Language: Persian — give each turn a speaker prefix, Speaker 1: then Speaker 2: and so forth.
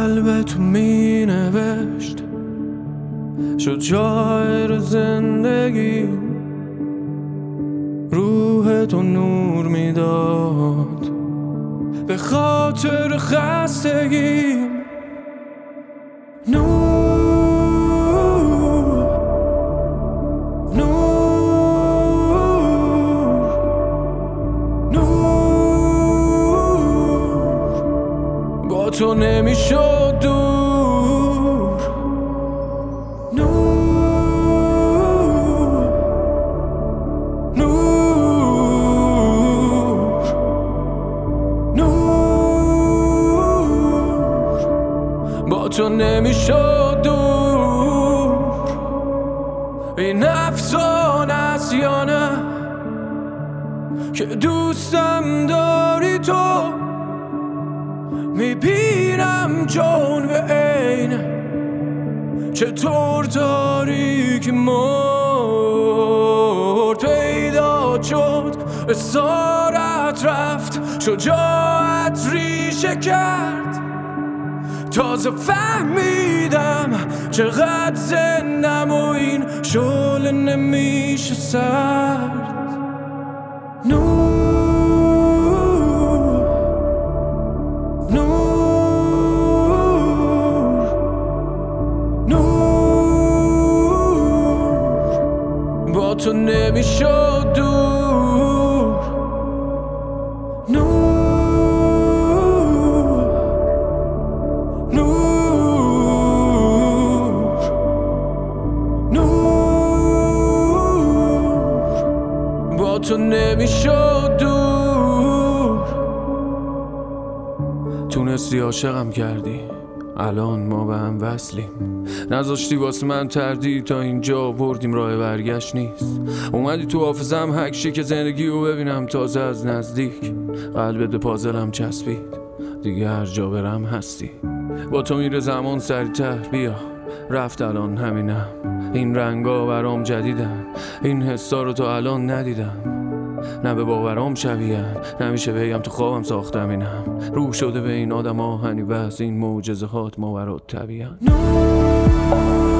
Speaker 1: قلب تو می نوشت شد شاعر زندگی، روح تو نور میداد به خاطر خستگیم. نور نور نور با تو نمیشد دور. نور نور نور با تو نمیشد دور. این افسانه است یا نه که دوستم داری تو؟ میبینم جون به عین چطور تاریک مرد پیدا شد، اسارت رفت، شجاعت ریشه کرد. تازه فهمیدم چقدر زندم و این شعله نمیشه سرد. نور نور نور با تو نمیشد دور. نور تو نمیشد دور. تونستی عاشقم کردی، الان ما به هم وصلیم. نذاشتی واسه من تردید، تا اینجا بردیم راه برگشت نیست. اومدی تو حافظم حکشی که زندگی رو ببینم تازه از نزدیک. قلبت به پازلم چسبید، دیگه هر جا برم هستی. با تو میره زمان سریعتر، بیا رفت الان همینم. این رنگا برام جدیدن، این حسا رو تا الان ندیدم. نه به باورام شبیهن، نمیشه بگم تو خوابم ساختم اینم. روح شده به این آدم آهنی و از این معجزهات ماورا طبیعن.